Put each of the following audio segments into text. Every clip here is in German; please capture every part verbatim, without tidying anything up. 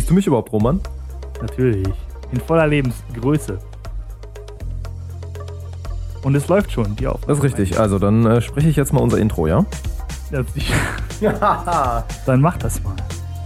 Siehst du mich überhaupt, Roman? Natürlich. In voller Lebensgröße. Und es läuft schon, die Aufnahme. Das ist richtig. Also, dann äh, spreche ich jetzt mal unser Intro, ja? Ja, sicher. Dann mach das mal.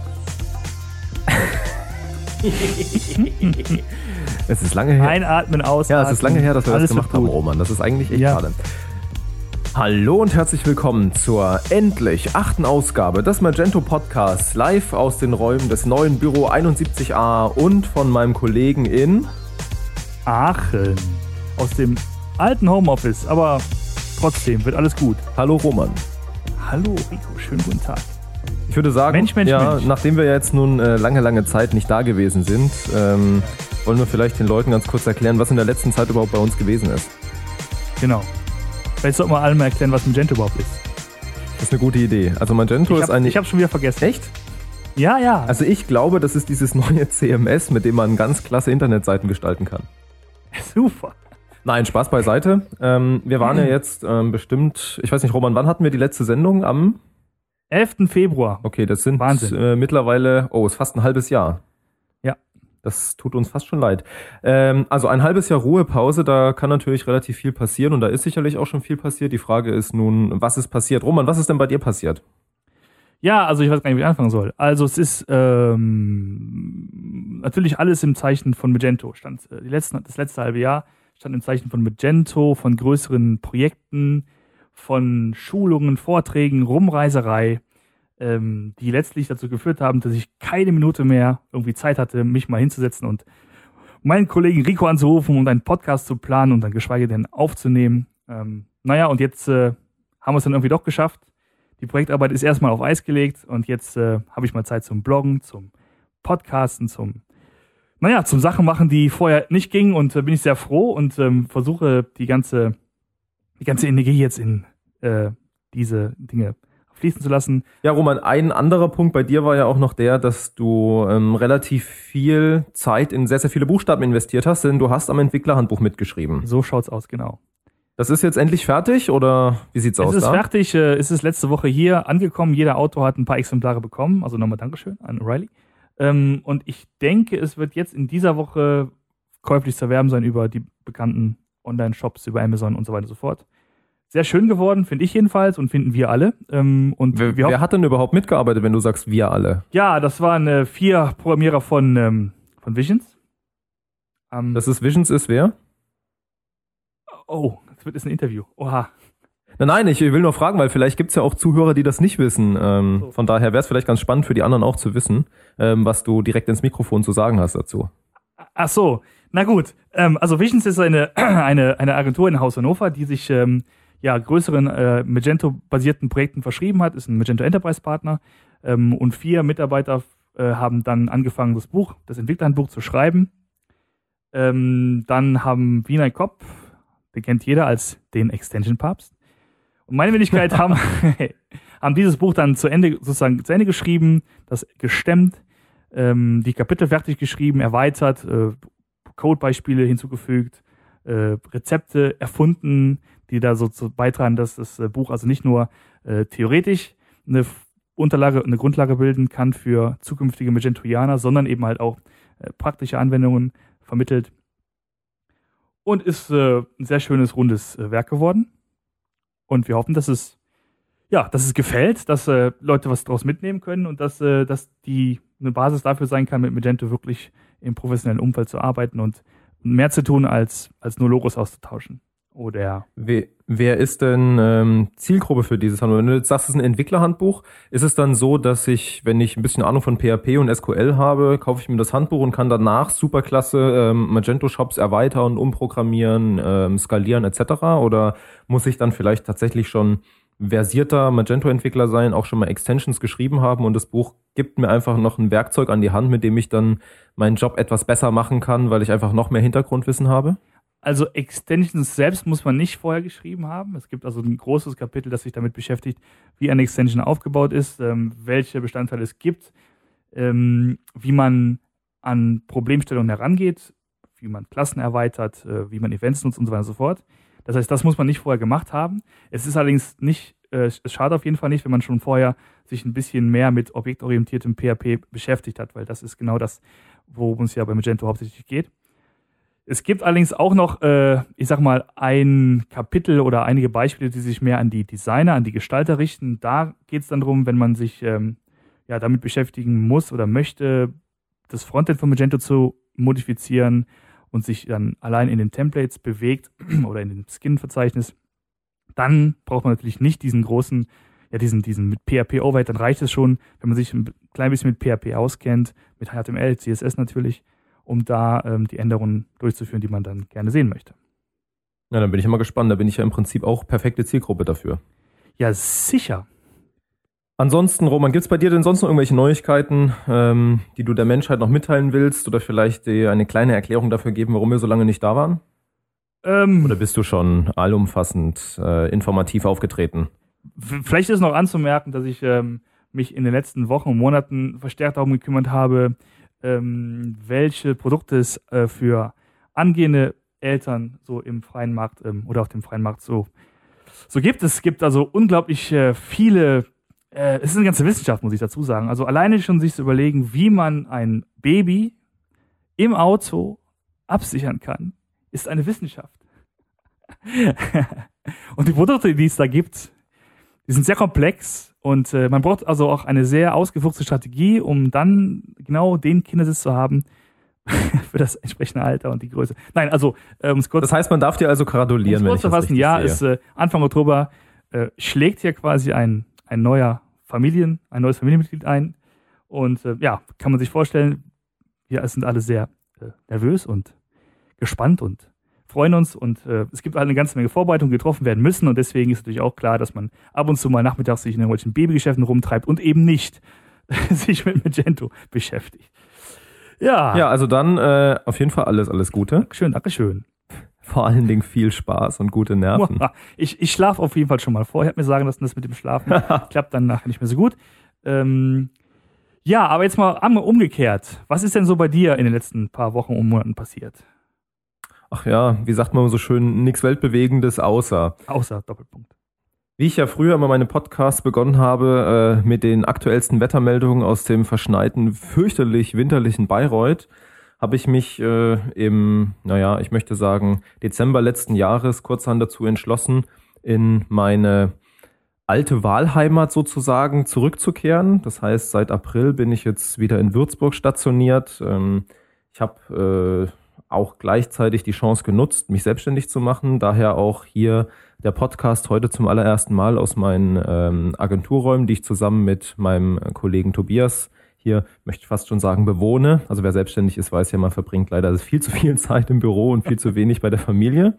Es ist lange her. Einatmen, ausatmen. Ja, es ist lange her, dass wir Alles das gemacht wird haben, gut. Roman. Das ist eigentlich echt Ja. schade. Hallo und herzlich willkommen zur endlich achten Ausgabe des Magento Podcasts, live aus den Räumen des neuen Büro einundsiebzig a und von meinem Kollegen in Aachen. Aus dem alten Homeoffice, aber trotzdem wird alles gut. Hallo Roman. Hallo Rico, schönen guten Tag. Ich würde sagen, Mensch, Mensch, ja, Mensch. nachdem wir jetzt nun äh, lange, lange Zeit nicht da gewesen sind, ähm, wollen wir vielleicht den Leuten ganz kurz erklären, was in der letzten Zeit überhaupt bei uns gewesen ist. Genau. Vielleicht sollten wir allen mal erklären, was Magento überhaupt ist. Das ist eine gute Idee. Also Magento Ich ist habe eigentlich... hab schon wieder vergessen. Echt? Ja, ja. Also ich glaube, das ist dieses neue C M S, mit dem man ganz klasse Internetseiten gestalten kann. Super. Nein, Spaß beiseite. Ähm, wir waren ja jetzt ähm, bestimmt, ich weiß nicht, Roman, wann hatten wir die letzte Sendung? Am? elften Februar. Okay, das sind Wahnsinn. äh, mittlerweile, oh, ist fast ein halbes Jahr. Ja. Das tut uns fast schon leid. Ähm, also ein halbes Jahr Ruhepause, da kann natürlich relativ viel passieren und da ist sicherlich auch schon viel passiert. Die Frage ist nun, was ist passiert? Roman, was ist denn bei dir passiert? Ja, also ich weiß gar nicht, wie ich anfangen soll. Also es ist ähm, natürlich alles im Zeichen von Magento. Stand, äh, die letzten, das letzte halbe Jahr stand im Zeichen von Magento, von größeren Projekten, von Schulungen, Vorträgen, Rumreiserei, ähm, die letztlich dazu geführt haben, dass ich keine Minute mehr irgendwie Zeit hatte, mich mal hinzusetzen und meinen Kollegen Rico anzurufen und einen Podcast zu planen und dann geschweige denn aufzunehmen. Ähm, naja, und jetzt äh, haben wir es dann irgendwie doch geschafft. Die Projektarbeit ist erstmal auf Eis gelegt und jetzt äh, habe ich mal Zeit zum Bloggen, zum Podcasten, zum, naja, zum Sachen machen, die vorher nicht gingen und äh, bin ich sehr froh und ähm, versuche die ganze, die ganze Energie jetzt in äh, diese Dinge fließen zu lassen. Ja, Roman, ein anderer Punkt bei dir war ja auch noch der, dass du ähm, relativ viel Zeit in sehr, sehr viele Buchstaben investiert hast, denn du hast am Entwicklerhandbuch mitgeschrieben. So schaut's aus, genau. Das ist jetzt endlich fertig oder wie sieht's aus? Es ist da? fertig, äh, es ist letzte Woche hier angekommen. Jeder Autor hat ein paar Exemplare bekommen. Also nochmal Dankeschön an O'Reilly. Ähm, und ich denke, es wird jetzt in dieser Woche käuflich zu erwerben sein über die bekannten Online-Shops, über Amazon und so weiter und so fort. Sehr schön geworden, finde ich jedenfalls und finden wir alle. Ähm, und Wer, wir wer hat denn überhaupt mitgearbeitet, wenn du sagst, wir alle? Ja, das waren äh, vier Programmierer von, ähm, von Visions. Ähm, Das ist Visions ist wer? oh, das wird jetzt ein Interview. Oha. Nein, nein, ich will nur fragen, weil vielleicht gibt's ja auch Zuhörer, die das nicht wissen. Ähm, So. Von daher wäre es vielleicht ganz spannend für die anderen auch zu wissen, ähm, was du direkt ins Mikrofon zu sagen hast dazu. Ach so, na gut. Ähm, also Visions ist eine, eine, eine Agentur in Haus Hannover, die sich ähm, ja größeren äh, Magento-basierten Projekten verschrieben hat, ist ein Magento Enterprise-Partner ähm, und vier Mitarbeiter äh, haben dann angefangen, das Buch, das Entwicklerhandbuch zu schreiben. Ähm, dann haben Wiener Kopp, den kennt jeder als den Extension-Papst, und meine Wenigkeit haben, haben dieses Buch dann zu Ende, sozusagen zu Ende geschrieben, das gestemmt, ähm, die Kapitel fertig geschrieben, erweitert, äh, Codebeispiele hinzugefügt, äh, Rezepte erfunden, die da so zu beitragen, dass das äh, Buch also nicht nur äh, theoretisch eine Unterlage, eine Grundlage bilden kann für zukünftige Magentoianer, sondern eben halt auch äh, praktische Anwendungen vermittelt. Und ist äh, ein sehr schönes, rundes äh, Werk geworden. Und wir hoffen, dass es, ja, dass es gefällt, dass äh, Leute was daraus mitnehmen können und dass, äh, dass die eine Basis dafür sein kann, mit Magento wirklich im professionellen Umfeld zu arbeiten und mehr zu tun, als, als nur Logos auszutauschen. Oder Wer, wer ist denn ähm, Zielgruppe für dieses Handbuch? Wenn du jetzt sagst, es ist ein Entwicklerhandbuch, ist es dann so, dass ich, wenn ich ein bisschen Ahnung von P H P und S Q L habe, kaufe ich mir das Handbuch und kann danach superklasse ähm, Magento-Shops erweitern, umprogrammieren, ähm, skalieren et cetera? Oder muss ich dann vielleicht tatsächlich schon versierter Magento-Entwickler sein, auch schon mal Extensions geschrieben haben und das Buch gibt mir einfach noch ein Werkzeug an die Hand, mit dem ich dann meinen Job etwas besser machen kann, weil ich einfach noch mehr Hintergrundwissen habe? Also Extensions selbst muss man nicht vorher geschrieben haben. Es gibt also ein großes Kapitel, das sich damit beschäftigt, wie eine Extension aufgebaut ist, ähm, welche Bestandteile es gibt, ähm, wie man an Problemstellungen herangeht, wie man Klassen erweitert, äh, wie man Events nutzt und so weiter und so fort. Das heißt, das muss man nicht vorher gemacht haben. Es ist allerdings nicht, äh, es schadet auf jeden Fall nicht, wenn man schon vorher sich ein bisschen mehr mit objektorientiertem P H P beschäftigt hat, weil das ist genau das, worum es ja bei Magento hauptsächlich geht. Es gibt allerdings auch noch, äh, ich sag mal, ein Kapitel oder einige Beispiele, die sich mehr an die Designer, an die Gestalter richten. Da geht es dann darum, wenn man sich ähm, ja, damit beschäftigen muss oder möchte, das Frontend von Magento zu modifizieren und sich dann allein in den Templates bewegt oder in dem Skin-Verzeichnis, dann braucht man natürlich nicht diesen großen, ja, diesen, diesen mit P H P-Overhead, dann reicht es schon, wenn man sich ein klein bisschen mit P H P auskennt, mit H T M L, C S S natürlich, um da ähm, die Änderungen durchzuführen, die man dann gerne sehen möchte. Ja, dann bin ich immer gespannt. Da bin ich ja im Prinzip auch perfekte Zielgruppe dafür. Ja, sicher. Ansonsten, Roman, gibt es bei dir denn sonst noch irgendwelche Neuigkeiten, ähm, die du der Menschheit noch mitteilen willst oder vielleicht dir eine kleine Erklärung dafür geben, warum wir so lange nicht da waren? Ähm, oder bist du schon allumfassend äh, informativ aufgetreten? Vielleicht ist noch anzumerken, dass ich ähm, mich in den letzten Wochen und Monaten verstärkt darum gekümmert habe, ähm, welche Produkte es äh, für angehende Eltern so im freien Markt ähm, oder auf dem freien Markt so, so gibt. Es gibt also unglaublich äh, viele, äh, es ist eine ganze Wissenschaft, muss ich dazu sagen. Also alleine schon sich zu überlegen, wie man ein Baby im Auto absichern kann, ist eine Wissenschaft. Und die Produkte, die es da gibt, die sind sehr komplex und äh, man braucht also auch eine sehr ausgefuchste Strategie, um dann genau den Kindersitz zu haben für das entsprechende Alter und die Größe. Nein, also ähm, es kurz. Das heißt, man darf dir also gratulieren, wenn ich das richtig ja, sehe. ist äh, Anfang Oktober äh, schlägt hier quasi ein ein neuer Familien, ein neues Familienmitglied ein und äh, ja, kann man sich vorstellen, wir sind alle sehr äh, nervös und gespannt und freuen uns und äh, es gibt eine ganze Menge Vorbereitungen, die getroffen werden müssen und deswegen ist natürlich auch klar, dass man ab und zu mal nachmittags sich in irgendwelchen Babygeschäften rumtreibt und eben nicht sich mit Magento beschäftigt. Ja. Ja, also dann äh, auf jeden Fall alles, alles Gute. Dankeschön, Dankeschön. Vor allen Dingen viel Spaß und gute Nerven. Ich, ich schlafe auf jeden Fall schon mal vor. Ich habe mir sagen lassen, das mit dem Schlafen klappt dann nachher nicht mehr so gut. Ähm, ja, aber jetzt mal umgekehrt. Was ist denn so bei dir in den letzten paar Wochen und Monaten passiert? Ach ja, wie sagt man so schön, nichts Weltbewegendes außer. Außer Doppelpunkt. Wie ich ja früher immer meine Podcasts begonnen habe, äh, mit den aktuellsten Wettermeldungen aus dem verschneiten, fürchterlich winterlichen Bayreuth, habe ich mich äh, im, naja, ich möchte sagen, Dezember letzten Jahres kurzerhand dazu entschlossen, in meine alte Wahlheimat sozusagen zurückzukehren. Das heißt, seit April bin ich jetzt wieder in Würzburg stationiert. Ähm, ich habe äh, auch gleichzeitig die Chance genutzt, mich selbstständig zu machen. Daher auch hier der Podcast heute zum allerersten Mal aus meinen ähm, Agenturräumen, die ich zusammen mit meinem Kollegen Tobias hier, möchte ich fast schon sagen, bewohne. Also wer selbstständig ist, weiß ja, man verbringt leider viel zu viel Zeit im Büro und viel zu wenig bei der Familie.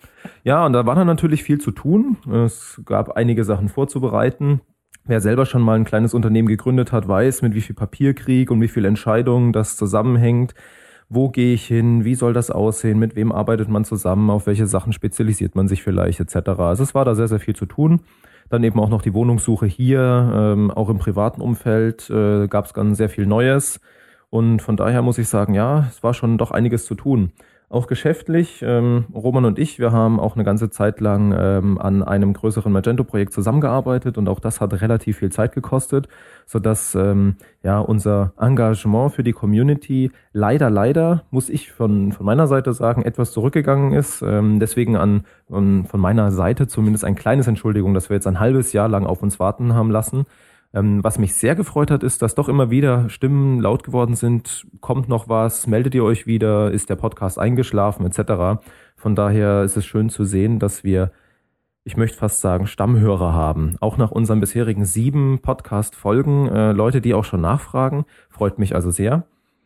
Ja, und da war dann natürlich viel zu tun. Es gab einige Sachen vorzubereiten. Wer selber schon mal ein kleines Unternehmen gegründet hat, weiß, mit wie viel Papierkrieg und wie viel Entscheidungen das zusammenhängt. Wo gehe ich hin? Wie soll das aussehen? Mit wem arbeitet man zusammen? Auf welche Sachen spezialisiert man sich vielleicht et cetera. Also es war da sehr, sehr viel zu tun. Dann eben auch noch die Wohnungssuche hier, ähm, auch im privaten Umfeld äh, gab es ganz sehr viel Neues. Und von daher muss ich sagen, ja, es war schon doch einiges zu tun. Auch geschäftlich, ähm, Roman und ich, wir haben auch eine ganze Zeit lang ähm, an einem größeren Magento-Projekt zusammengearbeitet und auch das hat relativ viel Zeit gekostet, sodass ähm, ja unser Engagement für die Community leider, leider, muss ich von von meiner Seite sagen, etwas zurückgegangen ist. Ähm, deswegen an, an von meiner Seite zumindest ein kleines Entschuldigung, dass wir jetzt ein halbes Jahr lang auf uns warten haben lassen. Ähm, was mich sehr gefreut hat, ist, dass doch immer wieder Stimmen laut geworden sind. Kommt noch was? Meldet ihr euch wieder? Ist der Podcast eingeschlafen? et cetera. Von daher ist es schön zu sehen, dass wir, ich möchte fast sagen, Stammhörer haben. Auch nach unseren bisherigen sieben Podcast-Folgen. Äh, Leute, die auch schon nachfragen. Freut mich also sehr.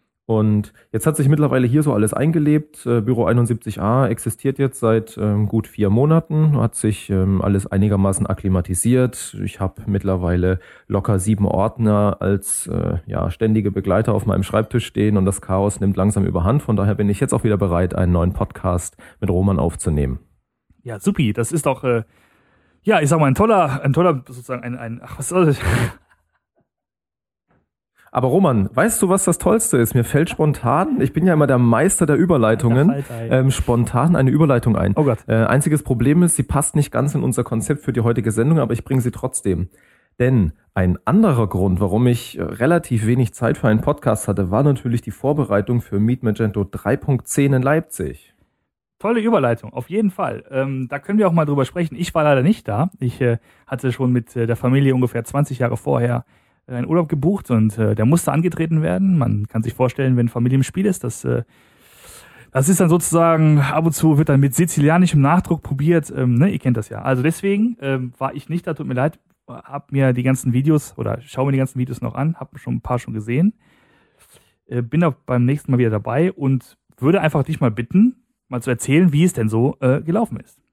Und jetzt hat sich mittlerweile hier so alles eingelebt. Äh, Büro einundsiebzig a existiert jetzt seit ähm, gut vier Monaten, hat sich ähm, alles einigermaßen akklimatisiert. Ich habe mittlerweile locker sieben Ordner als äh, ja, ständige Begleiter auf meinem Schreibtisch stehen und das Chaos nimmt langsam überhand. Von daher bin ich jetzt auch wieder bereit, einen neuen Podcast mit Roman aufzunehmen. Ja, supi. Das ist doch, äh, ja, ich sag mal, ein toller, ein toller, sozusagen, ein, ein ach, was soll das? Aber Roman, weißt du, was das Tollste ist? Mir fällt spontan, ich bin ja immer der Meister der Überleitungen, ähm, spontan eine Überleitung ein. Oh Gott. Äh, einziges Problem ist, sie passt nicht ganz in unser Konzept für die heutige Sendung, aber ich bringe sie trotzdem. Denn ein anderer Grund, warum ich relativ wenig Zeit für einen Podcast hatte, war natürlich die Vorbereitung für Meet Magento drei Punkt zehn in Leipzig. Tolle Überleitung, auf jeden Fall. Ähm, da können wir auch mal drüber sprechen. Ich war leider nicht da. Ich äh, hatte schon mit äh, der Familie ungefähr zwanzig Jahre vorher äh, einen Urlaub gebucht und äh, der musste angetreten werden. Man kann sich vorstellen, wenn Familie im Spiel ist, das, äh, das ist dann sozusagen, ab und zu wird dann mit sizilianischem Nachdruck probiert. Ähm, ne, ihr kennt das ja. Also deswegen ähm, war ich nicht da, tut mir leid. Hab mir die ganzen Videos oder schau mir die ganzen Videos noch an, hab schon ein paar schon gesehen. Äh, bin auch beim nächsten Mal wieder dabei und würde einfach dich mal bitten, mal zu erzählen, wie es denn so äh, gelaufen ist.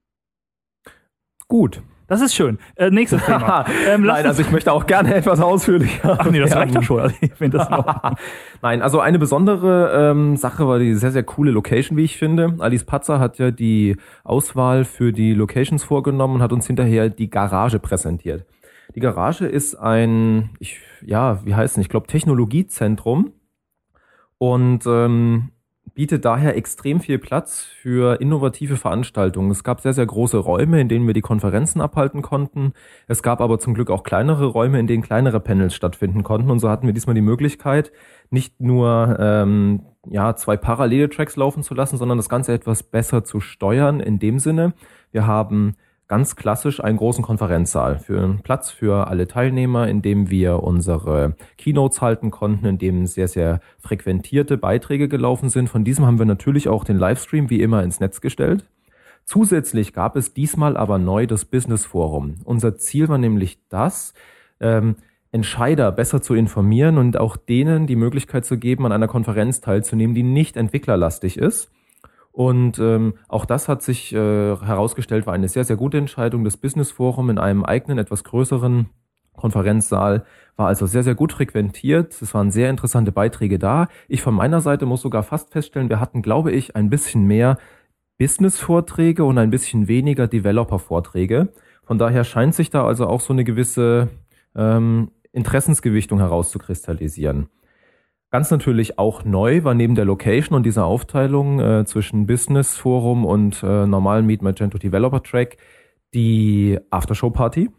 Gut. Das ist schön. Äh, nächstes Thema. Ähm, Nein, also ich möchte auch gerne etwas ausführlicher. Ach nee, das reicht doch schon. Also ich finde das noch. Nein, also eine besondere ähm, Sache war die sehr, sehr coole Location, wie ich finde. Alice Patzer hat ja die Auswahl für die Locations vorgenommen und hat uns hinterher die Garage präsentiert. Die Garage ist ein, ich, ja, wie heißt es, ich glaube Technologiezentrum und ähm, bietet daher extrem viel Platz für innovative Veranstaltungen. Es gab sehr, sehr große Räume, in denen wir die Konferenzen abhalten konnten. Es gab aber zum Glück auch kleinere Räume, in denen kleinere Panels stattfinden konnten. Und so hatten wir diesmal die Möglichkeit, nicht nur ähm, ja zwei parallele Tracks laufen zu lassen, sondern das Ganze etwas besser zu steuern. In dem Sinne, wir haben ganz klassisch einen großen Konferenzsaal für einen Platz für alle Teilnehmer, in dem wir unsere Keynotes halten konnten, in dem sehr, sehr frequentierte Beiträge gelaufen sind. Von diesem haben wir natürlich auch den Livestream wie immer ins Netz gestellt. Zusätzlich gab es diesmal aber neu das Business Forum. Unser Ziel war nämlich das, ähm, Entscheider besser zu informieren und auch denen die Möglichkeit zu geben, an einer Konferenz teilzunehmen, die nicht entwicklerlastig ist. Und ähm, auch das hat sich äh, herausgestellt, war eine sehr, sehr gute Entscheidung. Das Business Forum in einem eigenen, etwas größeren Konferenzsaal war also sehr, sehr gut frequentiert. Es waren sehr interessante Beiträge da. Ich von meiner Seite muss sogar fast feststellen, wir hatten, glaube ich, ein bisschen mehr Business-Vorträge und ein bisschen weniger Developer-Vorträge. Von daher scheint sich da also auch so eine gewisse ähm, Interessensgewichtung herauszukristallisieren. Ganz natürlich auch neu war neben der Location und dieser Aufteilung äh, zwischen Business Forum und äh, normalen Meet Magento Developer Track die Aftershow Party,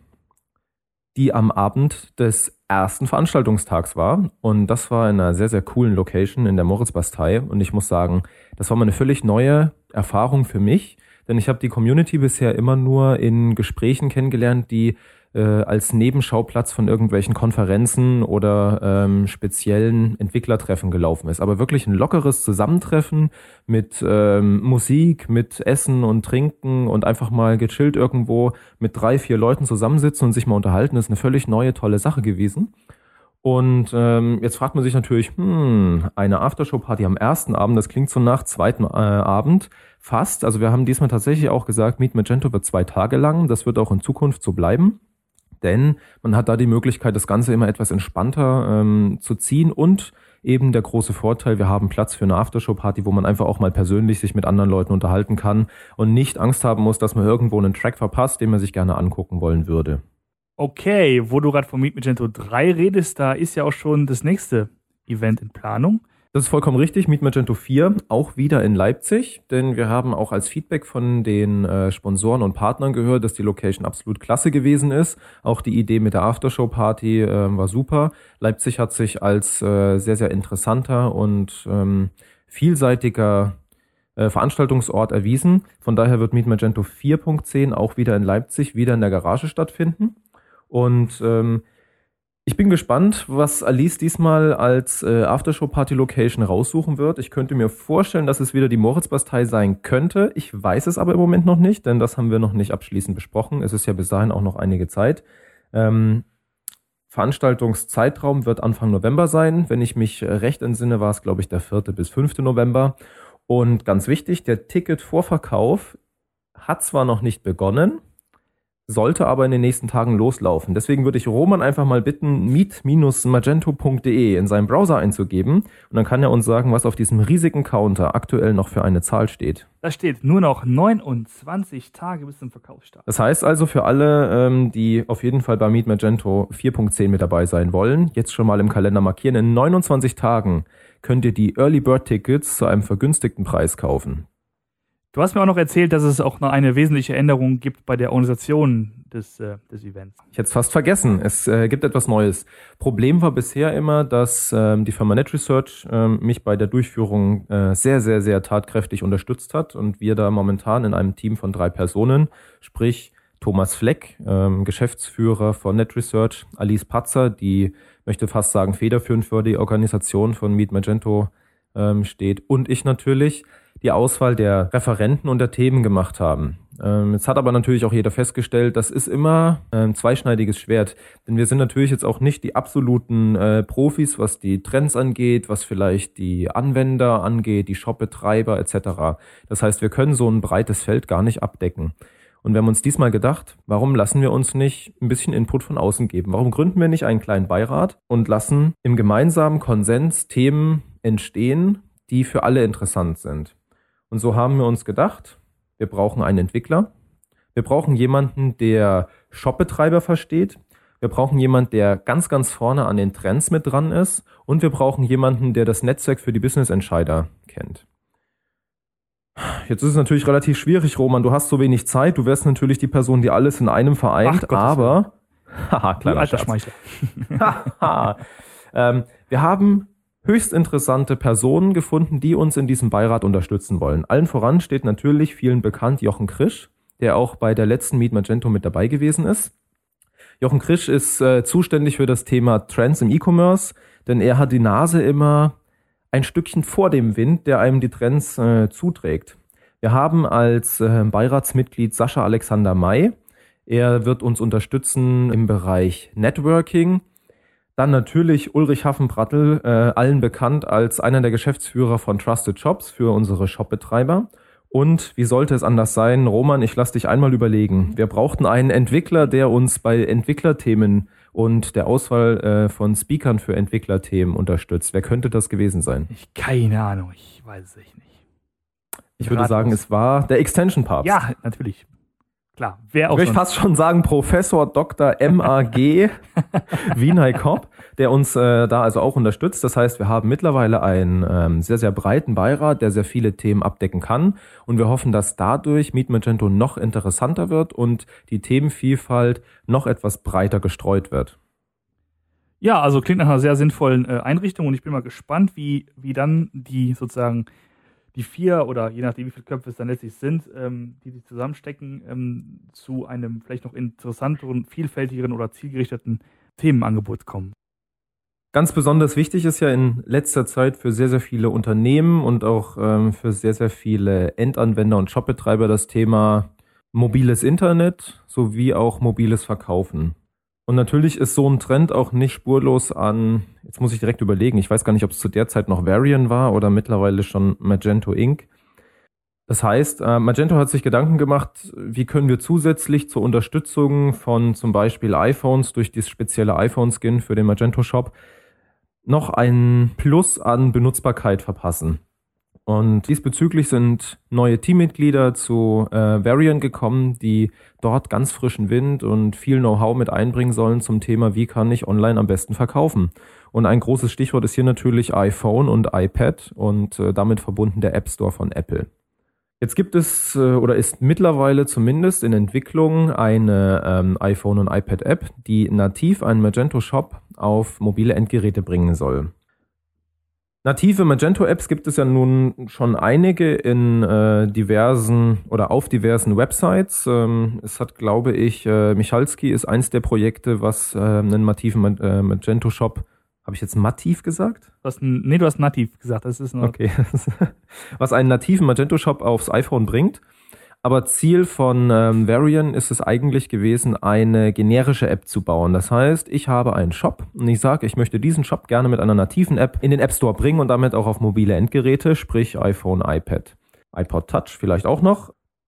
die am Abend des ersten Veranstaltungstags war. Und das war in einer sehr, sehr coolen Location in der Moritzbastei. Und ich muss sagen, das war mal eine völlig neue Erfahrung für mich, denn ich habe die Community bisher immer nur in Gesprächen kennengelernt, die äh, als Nebenschauplatz von irgendwelchen Konferenzen oder ähm, speziellen Entwicklertreffen gelaufen ist. Aber wirklich ein lockeres Zusammentreffen mit ähm, Musik, mit Essen und Trinken und einfach mal gechillt irgendwo mit drei, vier Leuten zusammensitzen und sich mal unterhalten, ist eine völlig neue, tolle Sache gewesen. Und ähm, jetzt fragt man sich natürlich, hm, eine Aftershow-Party am ersten Abend, das klingt so nach zweiten äh, Abend, fast. Also wir haben diesmal tatsächlich auch gesagt, Meet Magento wird zwei Tage lang, das wird auch in Zukunft so bleiben. Denn man hat da die Möglichkeit, das Ganze immer etwas entspannter ähm, zu ziehen und eben der große Vorteil, wir haben Platz für eine Aftershow-Party, wo man einfach auch mal persönlich sich mit anderen Leuten unterhalten kann und nicht Angst haben muss, dass man irgendwo einen Track verpasst, den man sich gerne angucken wollen würde. Okay, wo du gerade von Meet Magento drei redest, da ist ja auch schon das nächste Event in Planung. Das ist vollkommen richtig. Meet Magento vier auch wieder in Leipzig, denn wir haben auch als Feedback von den äh, Sponsoren und Partnern gehört, dass die Location absolut klasse gewesen ist. Auch die Idee mit der Aftershow-Party äh, war super. Leipzig hat sich als äh, sehr, sehr interessanter und ähm, vielseitiger äh, Veranstaltungsort erwiesen. Von daher wird Meet Magento vier Punkt zehn auch wieder in Leipzig, wieder in der Garage stattfinden. Und ähm, ich bin gespannt, was Alice diesmal als äh, Aftershow-Party-Location raussuchen wird. Ich könnte mir vorstellen, dass es wieder die Moritzbastei sein könnte. Ich weiß es aber im Moment noch nicht, denn das haben wir noch nicht abschließend besprochen. Es ist ja bis dahin auch noch einige Zeit. Ähm, Veranstaltungszeitraum wird Anfang November sein. Wenn ich mich recht entsinne, war es, glaube ich, der vierte bis fünfte November. Und ganz wichtig, der Ticketvorverkauf hat zwar noch nicht begonnen, sollte aber in den nächsten Tagen loslaufen. Deswegen würde ich Roman einfach mal bitten, meet Bindestrich magento Punkt de in seinen Browser einzugeben und dann kann er uns sagen, was auf diesem riesigen Counter aktuell noch für eine Zahl steht. Da steht nur noch neunundzwanzig Tage bis zum Verkaufsstart. Das heißt also für alle, ähm, die auf jeden Fall bei Meet Magento vier Punkt zehn mit dabei sein wollen, jetzt schon mal im Kalender markieren, in neunundzwanzig Tagen könnt ihr die Early Bird Tickets zu einem vergünstigten Preis kaufen. Du hast mir auch noch erzählt, dass es auch noch eine wesentliche Änderung gibt bei der Organisation des, äh, des Events. Ich hätte es fast vergessen. Es äh, gibt etwas Neues. Problem war bisher immer, dass ähm, die Firma NetResearch ähm, mich bei der Durchführung äh, sehr, sehr, sehr tatkräftig unterstützt hat und wir da momentan in einem Team von drei Personen, sprich Thomas Fleck, ähm, Geschäftsführer von NetResearch, Alice Patzer, die, möchte fast sagen, federführend für die Organisation von Meet Magento ähm, steht und ich natürlich die Auswahl der Referenten und der Themen gemacht haben. Ähm, jetzt hat aber natürlich auch jeder festgestellt, das ist immer ein zweischneidiges Schwert. Denn wir sind natürlich jetzt auch nicht die absoluten äh, Profis, was die Trends angeht, was vielleicht die Anwender angeht, die Shopbetreiber et cetera. Das heißt, wir können so ein breites Feld gar nicht abdecken. Und wir haben uns diesmal gedacht, warum lassen wir uns nicht ein bisschen Input von außen geben? Warum gründen wir nicht einen kleinen Beirat und lassen im gemeinsamen Konsens Themen entstehen, die für alle interessant sind? Und so haben wir uns gedacht, wir brauchen einen Entwickler, wir brauchen jemanden, der Shopbetreiber versteht, wir brauchen jemanden, der ganz, ganz vorne an den Trends mit dran ist und wir brauchen jemanden, der das Netzwerk für die Business-Entscheider kennt. Jetzt ist es natürlich relativ schwierig, Roman, du hast so wenig Zeit, du wärst natürlich die Person, die alles in einem vereint, Ach, aber... Haha, kleiner alter Scherz. Schmeichler. ähm, wir haben höchst interessante Personen gefunden, die uns in diesem Beirat unterstützen wollen. Allen voran steht natürlich vielen bekannt Jochen Krisch, der auch bei der letzten Meet Magento mit dabei gewesen ist. Jochen Krisch ist äh, zuständig für das Thema Trends im E-Commerce, denn er hat die Nase immer ein Stückchen vor dem Wind, der einem die Trends äh, zuträgt. Wir haben als äh, Beiratsmitglied Sascha Alexander May. Er wird uns unterstützen im Bereich Networking. Dann natürlich Ulrich Haffenbrattel, äh, allen bekannt als einer der Geschäftsführer von Trusted Shops für unsere Shopbetreiber. Und wie sollte es anders sein? Roman, ich lass dich einmal überlegen. Wir brauchten einen Entwickler, der uns bei Entwicklerthemen und der Auswahl äh, von Speakern für Entwicklerthemen unterstützt. Wer könnte das gewesen sein? Ich keine Ahnung, ich weiß es echt nicht. Ich würde sagen, es war der Extension-Papst. Ja, natürlich. Klar, wer auch Ich möchte fast schon sagen, Professor Doktor M A G Vinay Kopp, der uns äh, da also auch unterstützt. Das heißt, wir haben mittlerweile einen ähm, sehr, sehr breiten Beirat, der sehr viele Themen abdecken kann. Und wir hoffen, dass dadurch Meet Magento noch interessanter wird und die Themenvielfalt noch etwas breiter gestreut wird. Ja, also klingt nach einer sehr sinnvollen äh, Einrichtung und ich bin mal gespannt, wie, wie dann die sozusagen die vier oder je nachdem, wie viele Köpfe es dann letztlich sind, ähm, die sich zusammenstecken, ähm, zu einem vielleicht noch interessanteren, vielfältigeren oder zielgerichteten Themenangebot kommen. Ganz besonders wichtig ist ja in letzter Zeit für sehr, sehr viele Unternehmen und auch ähm, für sehr, sehr viele Endanwender und Shopbetreiber das Thema mobiles Internet sowie auch mobiles Verkaufen. Und natürlich ist so ein Trend auch nicht spurlos an, jetzt muss ich direkt überlegen, ich weiß gar nicht, ob es zu der Zeit noch Varian war oder mittlerweile schon Magento Incorporated. Das heißt, äh, Magento hat sich Gedanken gemacht, wie können wir zusätzlich zur Unterstützung von zum Beispiel iPhones durch das spezielle iPhone-Skin für den Magento Shop noch einen Plus an Benutzbarkeit verpassen. Und diesbezüglich sind neue Teammitglieder zu äh, Varian gekommen, die dort ganz frischen Wind und viel Know-how mit einbringen sollen zum Thema, wie kann ich online am besten verkaufen. Und ein großes Stichwort ist hier natürlich iPhone und iPad und äh, damit verbunden der App Store von Apple. Jetzt gibt es äh, oder ist mittlerweile zumindest in Entwicklung eine ähm, iPhone- und iPad-App, die nativ einen Magento-Shop auf mobile Endgeräte bringen soll. Native Magento-Apps gibt es ja nun schon einige in äh, diversen oder auf diversen Websites. Ähm, es hat, glaube ich, äh, Michalski ist eins der Projekte, was äh, einen nativen äh, Magento-Shop, habe ich jetzt nativ gesagt? Du hast, nee, du hast nativ gesagt. Das ist noch okay. Was einen nativen Magento-Shop aufs iPhone bringt. Aber Ziel von ähm, Varian ist es eigentlich gewesen, eine generische App zu bauen. Das heißt, ich habe einen Shop und ich sage, ich möchte diesen Shop gerne mit einer nativen App in den App Store bringen und damit auch auf mobile Endgeräte, sprich iPhone, iPad, iPod Touch vielleicht auch noch.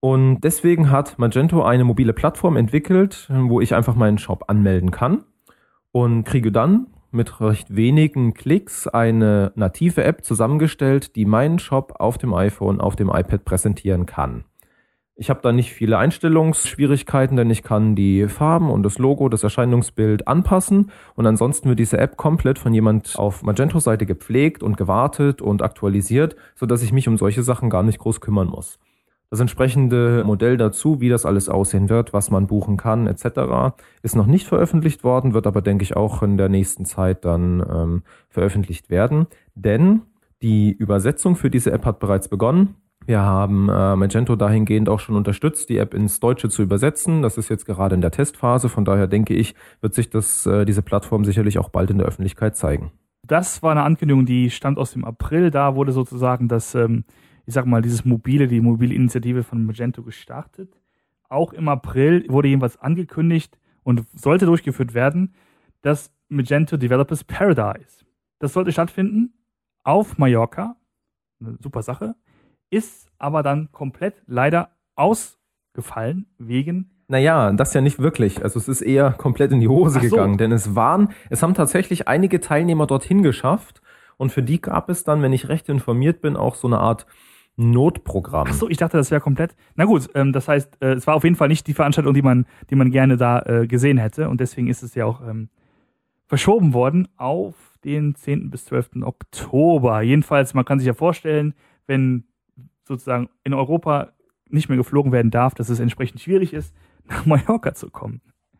Und deswegen hat Magento eine mobile Plattform entwickelt, wo ich einfach meinen Shop anmelden kann und kriege dann mit recht wenigen Klicks eine native App zusammengestellt, die meinen Shop auf dem iPhone, auf dem iPad präsentieren kann. Ich habe da nicht viele Einstellungsschwierigkeiten, denn ich kann die Farben und das Logo, das Erscheinungsbild anpassen und ansonsten wird diese App komplett von jemand auf Magento-Seite gepflegt und gewartet und aktualisiert, sodass ich mich um solche Sachen gar nicht groß kümmern muss. Das entsprechende Modell dazu, wie das alles aussehen wird, was man buchen kann et cetera, ist noch nicht veröffentlicht worden, wird aber, denke ich, auch in der nächsten Zeit dann ähm, veröffentlicht werden, denn die Übersetzung für diese App hat bereits begonnen. Wir haben äh, Magento dahingehend auch schon unterstützt, die App ins Deutsche zu übersetzen. Das ist jetzt gerade in der Testphase. Von daher denke ich, wird sich das, äh, diese Plattform sicherlich auch bald in der Öffentlichkeit zeigen. Das war eine Ankündigung, die stammt aus dem April. Da wurde sozusagen das, ähm, ich sag mal, dieses mobile, die mobile Initiative von Magento gestartet. Auch im April wurde jedenfalls angekündigt und sollte durchgeführt werden, das Magento Developers Paradise. Das sollte stattfinden auf Mallorca. Eine super Sache. Ist aber dann komplett leider ausgefallen wegen... Naja, das ja nicht wirklich. Also es ist eher komplett in die Hose Ach so. gegangen, denn es waren, es haben tatsächlich einige Teilnehmer dorthin geschafft und für die gab es dann, wenn ich recht informiert bin, auch so eine Art Notprogramm. Ach so, ich dachte, das wäre komplett... Na gut, ähm, das heißt, äh, es war auf jeden Fall nicht die Veranstaltung, die man, die man gerne da äh, gesehen hätte und deswegen ist es ja auch ähm, verschoben worden auf den zehnten bis zwölften Oktober. Jedenfalls, man kann sich ja vorstellen, wenn sozusagen in Europa nicht mehr geflogen werden darf, dass es entsprechend schwierig ist, nach Mallorca zu kommen.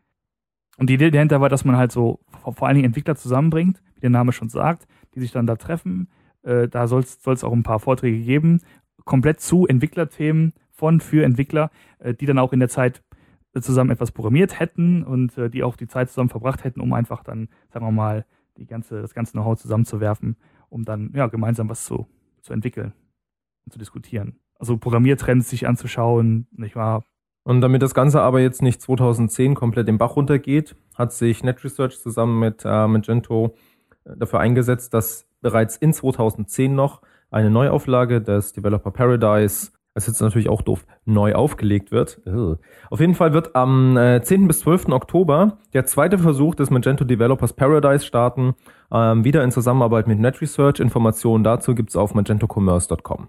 Und die Idee dahinter war, dass man halt so vor allen Dingen Entwickler zusammenbringt, wie der Name schon sagt, die sich dann da treffen. Äh, da soll es auch ein paar Vorträge geben, komplett zu Entwicklerthemen von, für Entwickler, äh, die dann auch in der Zeit äh, zusammen etwas programmiert hätten und äh, die auch die Zeit zusammen verbracht hätten, um einfach dann, sagen wir mal, die ganze, das ganze Know-how zusammenzuwerfen, um dann ja gemeinsam was zu, zu entwickeln. Zu diskutieren. Also Programmiertrends sich anzuschauen, nicht wahr? Und damit das Ganze aber jetzt nicht zweitausendzehn komplett den Bach runtergeht, hat sich NetResearch zusammen mit äh, Magento dafür eingesetzt, dass bereits in zweitausendzehn noch eine Neuauflage des Developer Paradise, das ist jetzt natürlich auch doof, neu aufgelegt wird. Ugh. Auf jeden Fall wird am äh, zehnten bis zwölften Oktober der zweite Versuch des Magento Developers Paradise starten, ähm, wieder in Zusammenarbeit mit NetResearch. Informationen dazu gibt's auf magento commerce punkt com.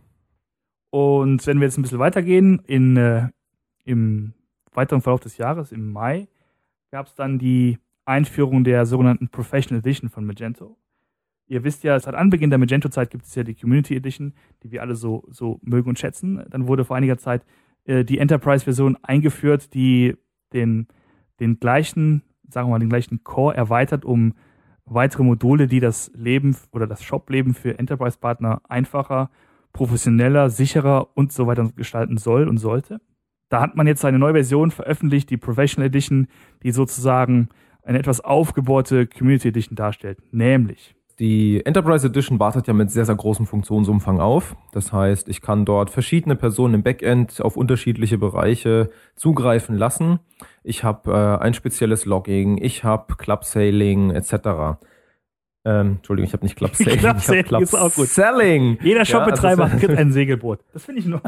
Und wenn wir jetzt ein bisschen weitergehen, in, äh, im weiteren Verlauf des Jahres, im Mai, gab es dann die Einführung der sogenannten Professional Edition von Magento. Ihr wisst ja, seit Anbeginn der Magento-Zeit gibt es ja die Community Edition, die wir alle so, so mögen und schätzen. Dann wurde vor einiger Zeit äh, die Enterprise-Version eingeführt, die den, den gleichen, sagen wir mal, den gleichen Core erweitert, um weitere Module, die das Leben oder das Shop-Leben für Enterprise-Partner einfacher, professioneller, sicherer und so weiter gestalten soll und sollte. Da hat man jetzt eine neue Version veröffentlicht, die Professional Edition, die sozusagen eine etwas aufgebohrte Community Edition darstellt. Nämlich die Enterprise Edition wartet ja mit sehr, sehr großem Funktionsumfang auf. Das heißt, ich kann dort verschiedene Personen im Backend auf unterschiedliche Bereiche zugreifen lassen. Ich habe äh, ein spezielles Logging, ich habe Club-Sailing et cetera. Ähm, Entschuldigung, ich habe nicht Club-Sailing, Club ich habe Club ist auch gut. Club-Selling. Jeder Shopbetreiber ja, kriegt ein Segelboot. Das finde ich nur.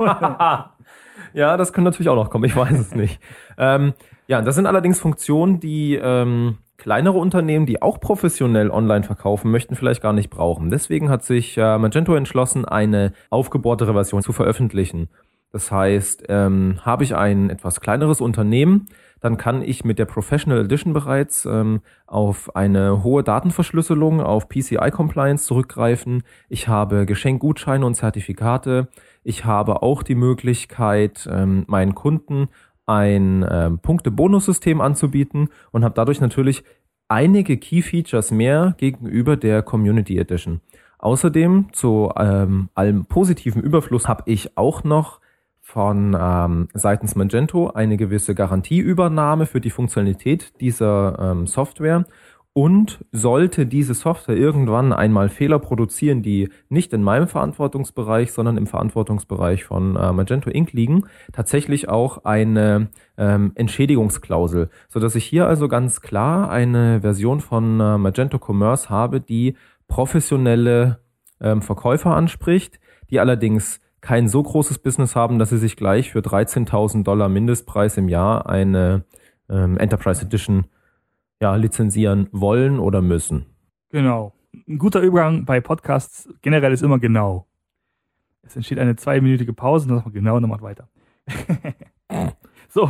Ja, das könnte natürlich auch noch kommen, ich weiß es nicht. ähm, ja, das sind allerdings Funktionen, die ähm, kleinere Unternehmen, die auch professionell online verkaufen möchten, vielleicht gar nicht brauchen. Deswegen hat sich äh, Magento entschlossen, eine aufgebohrtere Version zu veröffentlichen. Das heißt, ähm, habe ich ein etwas kleineres Unternehmen, dann kann ich mit der Professional Edition bereits ähm, auf eine hohe Datenverschlüsselung, auf P C I-Compliance zurückgreifen. Ich habe Geschenkgutscheine und Zertifikate. Ich habe auch die Möglichkeit, ähm, meinen Kunden ein ähm, Punkte-Bonus-System anzubieten und habe dadurch natürlich einige Key-Features mehr gegenüber der Community Edition. Außerdem, zu ähm, allem positiven Überfluss, habe ich auch noch von ähm, seitens Magento eine gewisse Garantieübernahme für die Funktionalität dieser ähm, Software. Und sollte diese Software irgendwann einmal Fehler produzieren, die nicht in meinem Verantwortungsbereich, sondern im Verantwortungsbereich von äh, Magento Incorporated liegen, tatsächlich auch eine ähm, Entschädigungsklausel, sodass ich hier also ganz klar eine Version von äh, Magento Commerce habe, die professionelle ähm, Verkäufer anspricht, die allerdings kein so großes Business haben, dass sie sich gleich für dreizehntausend Dollar Mindestpreis im Jahr eine ähm, Enterprise Edition ja, lizenzieren wollen oder müssen. Genau. Ein guter Übergang bei Podcasts generell ist immer genau. Es entsteht eine zweiminütige Pause und dann sagt man genau und dann macht weiter. So.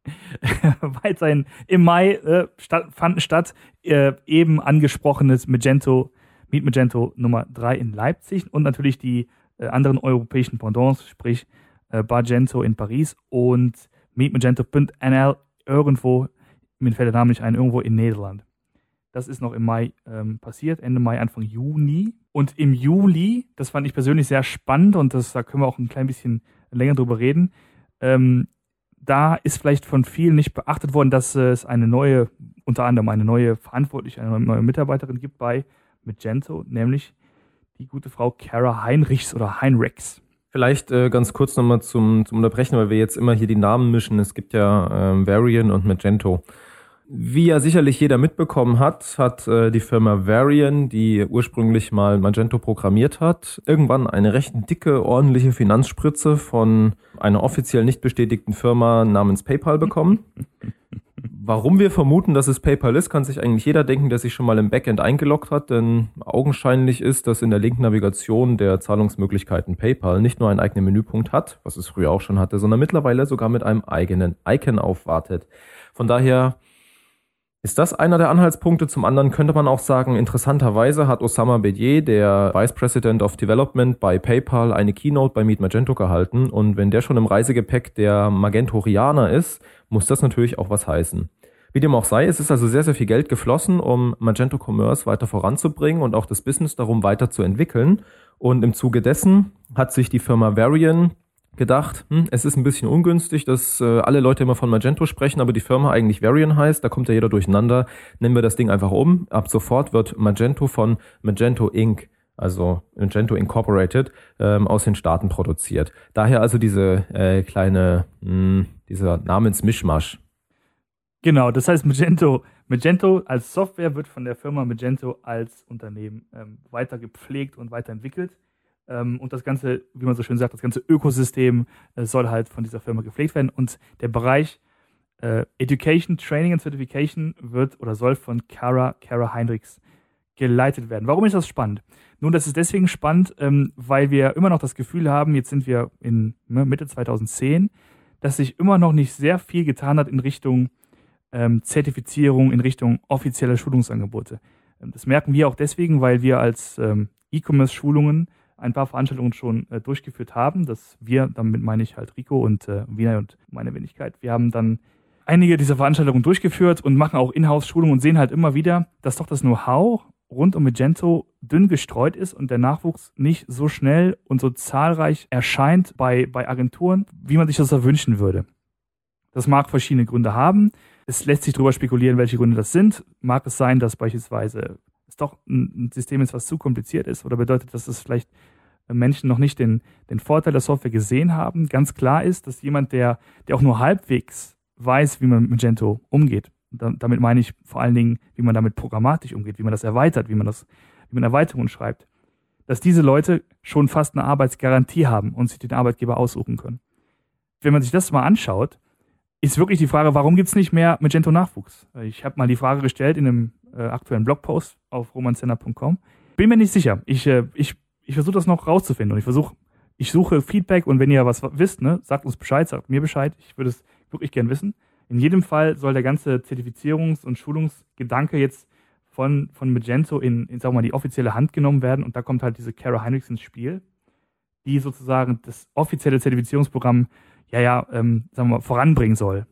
Weiterhin im Mai äh, statt, fanden statt äh, eben angesprochenes Magento, Meet Magento Nummer drei in Leipzig und natürlich die äh, anderen europäischen Pendants, sprich äh, Bargento in Paris und Meet Magento Punkt N L irgendwo, mir fällt der Name nicht ein, irgendwo in Nederland. Das ist noch im Mai ähm, passiert, Ende Mai, Anfang Juni. Und im Juli, das fand ich persönlich sehr spannend und das, da können wir auch ein klein bisschen länger drüber reden, ähm, da ist vielleicht von vielen nicht beachtet worden, dass es eine neue, unter anderem eine neue Verantwortliche, eine neue Mitarbeiterin gibt bei Magento, nämlich die gute Frau Kara Heinrichs oder Heinrichs. Vielleicht äh, ganz kurz nochmal zum, zum Unterbrechen, weil wir jetzt immer hier die Namen mischen. Es gibt ja ähm, Varian und Magento. Wie ja sicherlich jeder mitbekommen hat, hat äh, die Firma Varian, die ursprünglich mal Magento programmiert hat, irgendwann eine recht dicke, ordentliche Finanzspritze von einer offiziell nicht bestätigten Firma namens PayPal bekommen. Warum wir vermuten, dass es PayPal ist, kann sich eigentlich jeder denken, der sich schon mal im Backend eingeloggt hat, denn augenscheinlich ist, dass in der linken Navigation der Zahlungsmöglichkeiten PayPal nicht nur einen eigenen Menüpunkt hat, was es früher auch schon hatte, sondern mittlerweile sogar mit einem eigenen Icon aufwartet. Von daher ist das einer der Anhaltspunkte. Zum anderen könnte man auch sagen, interessanterweise hat Osama Bedier, der Vice President of Development bei PayPal, eine Keynote bei Meet Magento gehalten. Und wenn der schon im Reisegepäck der Magentorianer ist, muss das natürlich auch was heißen. Wie dem auch sei, es ist also sehr, sehr viel Geld geflossen, um Magento Commerce weiter voranzubringen und auch das Business darum weiterzuentwickeln. Und im Zuge dessen hat sich die Firma Varian gedacht, hm, es ist ein bisschen ungünstig, dass äh, alle Leute immer von Magento sprechen, aber die Firma eigentlich Varian heißt, da kommt ja jeder durcheinander. Nennen wir das Ding einfach um. Ab sofort wird Magento von Magento Incorporated, also Magento Incorporated, ähm, aus den Staaten produziert. Daher also diese äh, kleine, mh, dieser Namensmischmasch. Genau, das heißt Magento, Magento als Software wird von der Firma Magento als Unternehmen ähm, weiter gepflegt und weiterentwickelt. Und das ganze, wie man so schön sagt, das ganze Ökosystem äh, soll halt von dieser Firma gepflegt werden. Und der Bereich äh, Education, Training and Certification wird oder soll von Kara, Kara Heinrichs geleitet werden. Warum ist das spannend? Nun, das ist deswegen spannend, ähm, weil wir immer noch das Gefühl haben, jetzt sind wir in ne, Mitte zweitausendzehn, dass sich immer noch nicht sehr viel getan hat in Richtung ähm, Zertifizierung, in Richtung offizieller Schulungsangebote. Ähm, das merken wir auch deswegen, weil wir als ähm, E-Commerce-Schulungen ein paar Veranstaltungen schon äh, durchgeführt haben. Das wir, damit meine ich halt Rico und äh, Wiener und meine Wenigkeit. Wir haben dann einige dieser Veranstaltungen durchgeführt und machen auch Inhouse-Schulungen und sehen halt immer wieder, dass doch das Know-how rund um Magento dünn gestreut ist und der Nachwuchs nicht so schnell und so zahlreich erscheint bei, bei Agenturen, wie man sich das erwünschen würde. Das mag verschiedene Gründe haben. Es lässt sich darüber spekulieren, welche Gründe das sind. Mag es sein, dass beispielsweise es doch ein System ist, was zu kompliziert ist oder bedeutet, dass es vielleicht Menschen noch nicht den, den Vorteil der Software gesehen haben. Ganz klar ist, dass jemand, der, der auch nur halbwegs weiß, wie man mit Magento umgeht, da, damit meine ich vor allen Dingen, wie man damit programmatisch umgeht, wie man das erweitert, wie man das, wie man Erweiterungen schreibt, dass diese Leute schon fast eine Arbeitsgarantie haben und sich den Arbeitgeber aussuchen können. Wenn man sich das mal anschaut, ist wirklich die Frage, warum gibt es nicht mehr Magento-Nachwuchs? Ich habe mal die Frage gestellt in einem äh, aktuellen Blogpost auf romancenter punkt com. Bin mir nicht sicher. Ich, äh, ich Ich versuche das noch rauszufinden und ich versuche, ich suche Feedback und wenn ihr was wisst, ne, sagt uns Bescheid, sagt mir Bescheid. Ich würde es wirklich gern wissen. In jedem Fall soll der ganze Zertifizierungs- und Schulungsgedanke jetzt von, von Magento in, in, sagen wir mal, die offizielle Hand genommen werden und da kommt halt diese Kara Heinrichs ins Spiel, die sozusagen das offizielle Zertifizierungsprogramm, ja, ja, ähm, sagen wir mal, voranbringen soll.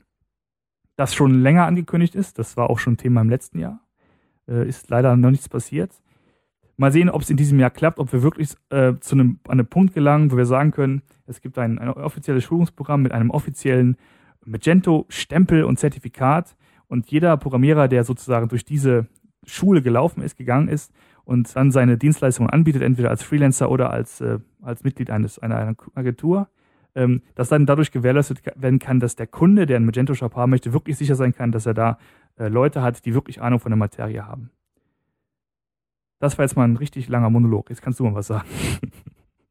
Das schon länger angekündigt ist, das war auch schon Thema im letzten Jahr, äh, ist leider noch nichts passiert. Mal sehen, ob es in diesem Jahr klappt, ob wir wirklich äh, zu einem, an einem Punkt gelangen, wo wir sagen können, es gibt ein, ein offizielles Schulungsprogramm mit einem offiziellen Magento-Stempel und Zertifikat und jeder Programmierer, der sozusagen durch diese Schule gelaufen ist, gegangen ist und dann seine Dienstleistungen anbietet, entweder als Freelancer oder als, äh, als Mitglied eines, einer, einer Agentur, ähm, dass dann dadurch gewährleistet werden kann, dass der Kunde, der einen Magento-Shop haben möchte, wirklich sicher sein kann, dass er da äh, Leute hat, die wirklich Ahnung von der Materie haben. Das war jetzt mal ein richtig langer Monolog. Jetzt kannst du mal was sagen.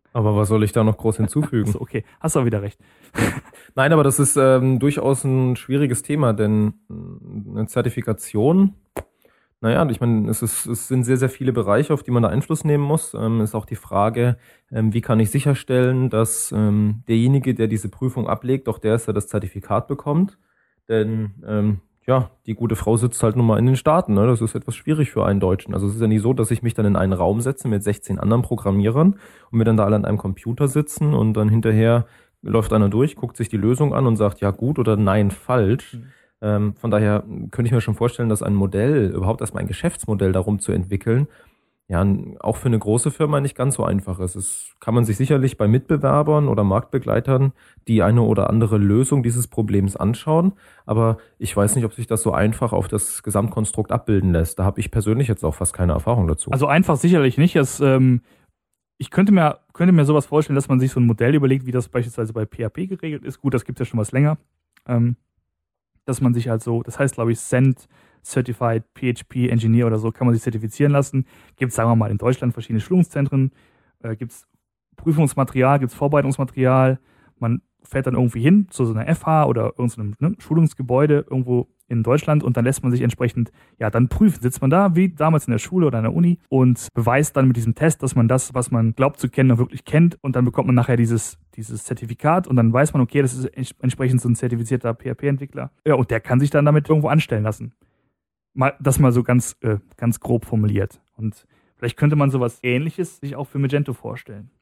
Aber was soll ich da noch groß hinzufügen? Also, okay, hast du auch wieder recht. Nein, aber das ist ähm, durchaus ein schwieriges Thema, denn eine Zertifikation, naja, ich meine, es, ist, es sind sehr, sehr viele Bereiche, auf die man da Einfluss nehmen muss. Ähm, ist auch die Frage, ähm, wie kann ich sicherstellen, dass ähm, derjenige, der diese Prüfung ablegt, auch der ist, der das Zertifikat bekommt. Denn ähm, ja, die gute Frau sitzt halt nun mal in den Staaten. Ne? Das ist etwas schwierig für einen Deutschen. Also es ist ja nicht so, dass ich mich dann in einen Raum setze mit sechzehn anderen Programmierern und wir dann da alle an einem Computer sitzen und dann hinterher läuft einer durch, guckt sich die Lösung an und sagt, ja gut oder nein, falsch. Mhm. Ähm, von daher könnte ich mir schon vorstellen, dass ein Modell, überhaupt erstmal ein Geschäftsmodell darum zu entwickeln, ja, auch für eine große Firma nicht ganz so einfach ist. Es kann man sich sicherlich bei Mitbewerbern oder Marktbegleitern die eine oder andere Lösung dieses Problems anschauen, aber ich weiß nicht, ob sich das so einfach auf das Gesamtkonstrukt abbilden lässt. Da habe ich persönlich jetzt auch fast keine Erfahrung dazu. Also einfach sicherlich nicht. Es, ähm, ich könnte mir, könnte mir sowas vorstellen, dass man sich so ein Modell überlegt, wie das beispielsweise bei P H P geregelt ist. Gut, das gibt es ja schon was länger. Ähm, dass man sich halt so, das heißt, glaube ich, C E N T, Certified P H P Engineer oder so, kann man sich zertifizieren lassen. Gibt es, sagen wir mal, in Deutschland verschiedene Schulungszentren, äh, gibt es Prüfungsmaterial, gibt es Vorbereitungsmaterial. Man fährt dann irgendwie hin zu so einer F H oder irgendeinem ne, Schulungsgebäude irgendwo in Deutschland und dann lässt man sich entsprechend, ja, dann prüfen. Sitzt man da, wie damals in der Schule oder in der Uni und beweist dann mit diesem Test, dass man das, was man glaubt zu kennen, auch wirklich kennt und dann bekommt man nachher dieses, dieses Zertifikat und dann weiß man, okay, das ist entsprechend so ein zertifizierter P H P-Entwickler. Ja, und der kann sich dann damit irgendwo anstellen lassen. Mal, das mal so ganz, äh, ganz grob formuliert. Und vielleicht könnte man sowas Ähnliches sich auch für Magento vorstellen.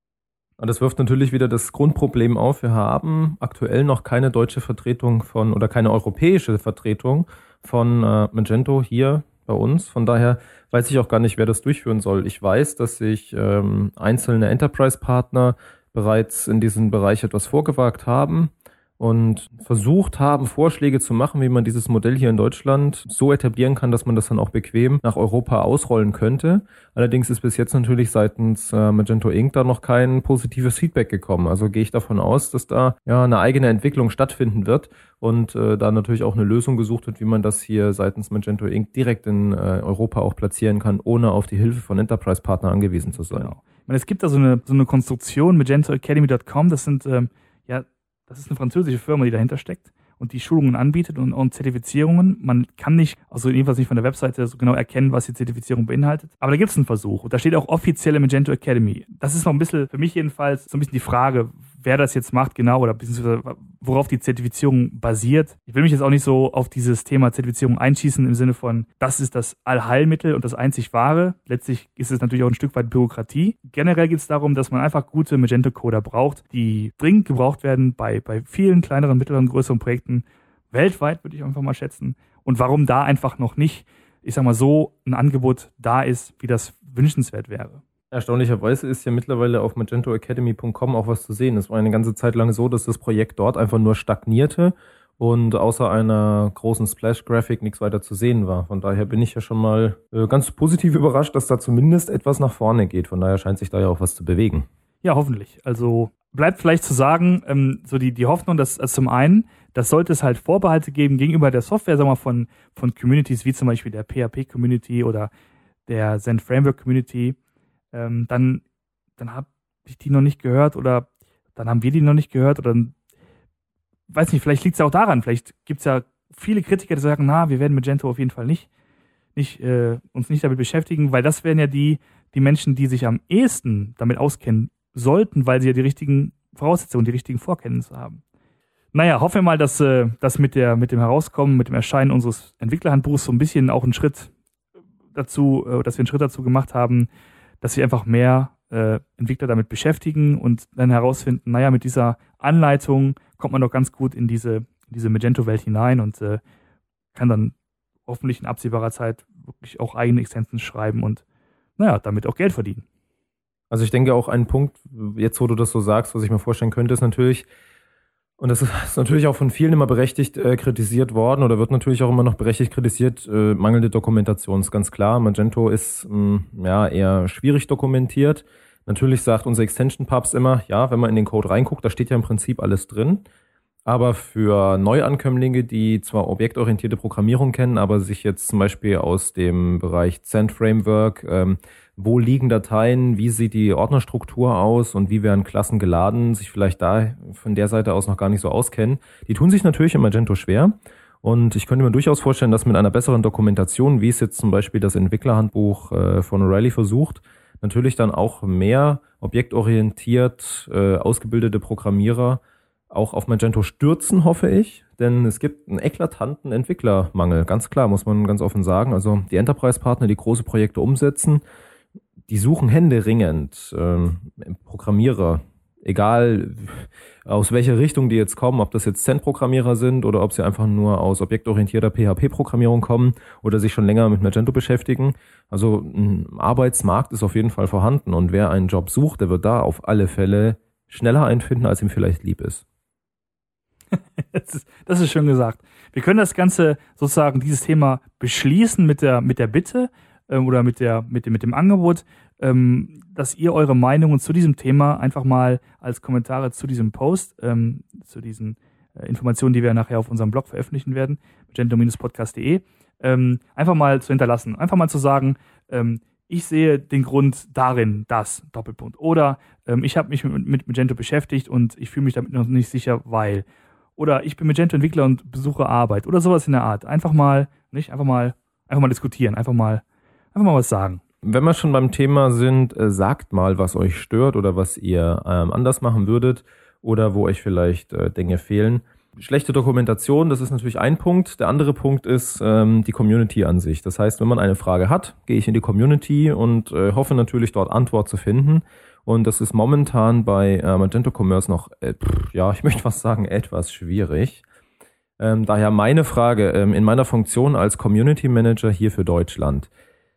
Das wirft natürlich wieder das Grundproblem auf. Wir haben aktuell noch keine deutsche Vertretung von oder keine europäische Vertretung von äh, Magento hier bei uns. Von daher weiß ich auch gar nicht, wer das durchführen soll. Ich weiß, dass sich ähm, einzelne Enterprise-Partner bereits in diesem Bereich etwas vorgewagt haben und versucht haben, Vorschläge zu machen, wie man dieses Modell hier in Deutschland so etablieren kann, dass man das dann auch bequem nach Europa ausrollen könnte. Allerdings ist bis jetzt natürlich seitens äh, Magento Incorporated da noch kein positives Feedback gekommen. Also gehe ich davon aus, dass da ja eine eigene Entwicklung stattfinden wird und äh, da natürlich auch eine Lösung gesucht wird, wie man das hier seitens Magento Incorporated direkt in äh, Europa auch platzieren kann, ohne auf die Hilfe von Enterprise-Partnern angewiesen zu sein. Genau. Ich meine, es gibt da so eine, so eine Konstruktion, magento academy Punkt com, das sind ähm, ja Das ist eine französische Firma, die dahinter steckt und die Schulungen anbietet und, und Zertifizierungen. Man kann nicht, also jedenfalls nicht von der Webseite so genau erkennen, was die Zertifizierung beinhaltet. Aber da gibt es einen Versuch und da steht auch offizielle Magento Academy. Das ist noch ein bisschen, für mich jedenfalls, so ein bisschen die Frage, wer das jetzt macht genau oder beziehungsweise worauf die Zertifizierung basiert. Ich will mich jetzt auch nicht so auf dieses Thema Zertifizierung einschießen im Sinne von, das ist das Allheilmittel und das einzig Wahre. Letztlich ist es natürlich auch ein Stück weit Bürokratie. Generell geht es darum, dass man einfach gute Magento-Coder braucht, die dringend gebraucht werden bei, bei vielen kleineren, mittleren, größeren Projekten. Weltweit würde ich einfach mal schätzen. Und warum da einfach noch nicht, ich sag mal so, ein Angebot da ist, wie das wünschenswert wäre. Erstaunlicherweise ist ja mittlerweile auf magento academy Punkt com auch was zu sehen. Es war eine ganze Zeit lang so, dass das Projekt dort einfach nur stagnierte und außer einer großen Splash-Graphic nichts weiter zu sehen war. Von daher bin ich ja schon mal äh, ganz positiv überrascht, dass da zumindest etwas nach vorne geht. Von daher scheint sich da ja auch was zu bewegen. Ja, hoffentlich. Also bleibt vielleicht zu sagen, ähm, so die, die Hoffnung, dass also zum einen, das sollte es halt Vorbehalte geben gegenüber der Software, sagen wir mal, von, von Communities wie zum Beispiel der P H P-Community oder der Zen Framework-Community. Ähm, dann, dann habe ich die noch nicht gehört oder dann haben wir die noch nicht gehört oder weiß nicht, vielleicht liegt es ja auch daran, vielleicht gibt es ja viele Kritiker, die sagen, na, wir werden Magento auf jeden Fall nicht, nicht äh, uns nicht damit beschäftigen, weil das wären ja die, die Menschen, die sich am ehesten damit auskennen sollten, weil sie ja die richtigen Voraussetzungen, die richtigen Vorkenntnisse haben. Naja, hoffen wir mal, dass äh, das mit, der, mit dem Herauskommen, mit dem Erscheinen unseres Entwicklerhandbuchs so ein bisschen auch einen Schritt dazu, äh, dass wir einen Schritt dazu gemacht haben, dass sich einfach mehr äh, Entwickler damit beschäftigen und dann herausfinden, naja, mit dieser Anleitung kommt man doch ganz gut in diese, in diese Magento-Welt hinein und äh, kann dann hoffentlich in absehbarer Zeit wirklich auch eigene Extensions schreiben und naja, damit auch Geld verdienen. Also ich denke auch ein Punkt, jetzt wo du das so sagst, was ich mir vorstellen könnte, ist natürlich, und das ist natürlich auch von vielen immer berechtigt äh, kritisiert worden oder wird natürlich auch immer noch berechtigt kritisiert, äh, mangelnde Dokumentation ist ganz klar. Magento ist mh, ja eher schwierig dokumentiert. Natürlich sagt unser Extension-Papst immer, ja, wenn man in den Code reinguckt, da steht ja im Prinzip alles drin. Aber für Neuankömmlinge, die zwar objektorientierte Programmierung kennen, aber sich jetzt zum Beispiel aus dem Bereich Zend-Framework, ähm, wo liegen Dateien, wie sieht die Ordnerstruktur aus und wie werden Klassen geladen, sich vielleicht da von der Seite aus noch gar nicht so auskennen, die tun sich natürlich in Magento schwer. Und ich könnte mir durchaus vorstellen, dass mit einer besseren Dokumentation, wie es jetzt zum Beispiel das Entwicklerhandbuch äh, von O'Reilly versucht, natürlich dann auch mehr objektorientiert äh, ausgebildete Programmierer auch auf Magento stürzen, hoffe ich, denn es gibt einen eklatanten Entwicklermangel, ganz klar, muss man ganz offen sagen. Also die Enterprise-Partner, die große Projekte umsetzen, die suchen händeringend ähm, Programmierer, egal aus welcher Richtung die jetzt kommen, ob das jetzt Zend-Programmierer sind oder ob sie einfach nur aus objektorientierter P H P-Programmierung kommen oder sich schon länger mit Magento beschäftigen. Also ein Arbeitsmarkt ist auf jeden Fall vorhanden und wer einen Job sucht, der wird da auf alle Fälle schneller einfinden, als ihm vielleicht lieb ist. Das ist, das ist schön gesagt. Wir können das Ganze sozusagen, dieses Thema beschließen mit der, mit der Bitte ähm, oder mit, der, mit, dem, mit dem Angebot, ähm, dass ihr eure Meinungen zu diesem Thema einfach mal als Kommentare zu diesem Post, ähm, zu diesen äh, Informationen, die wir nachher auf unserem Blog veröffentlichen werden, magento Bindestrich podcast punkt de, ähm, einfach mal zu hinterlassen. Einfach mal zu sagen, ähm, ich sehe den Grund darin, das, Doppelpunkt. Oder ähm, ich habe mich mit, mit Magento beschäftigt und ich fühle mich damit noch nicht sicher, weil. Oder ich bin Magento-Entwickler und besuche Arbeit. Oder sowas in der Art. Einfach mal, nicht? Einfach mal, einfach mal diskutieren. Einfach mal, einfach mal was sagen. Wenn wir schon beim Thema sind, äh, sagt mal, was euch stört oder was ihr ähm, anders machen würdet oder wo euch vielleicht äh, Dinge fehlen. Schlechte Dokumentation, das ist natürlich ein Punkt. Der andere Punkt ist ähm, die Community an sich. Das heißt, wenn man eine Frage hat, gehe ich in die Community und äh, hoffe natürlich dort Antwort zu finden. Und das ist momentan bei äh, Magento Commerce noch, äh, pff, ja, ich möchte fast sagen, etwas schwierig. Ähm, daher meine Frage ähm, in meiner Funktion als Community Manager hier für Deutschland.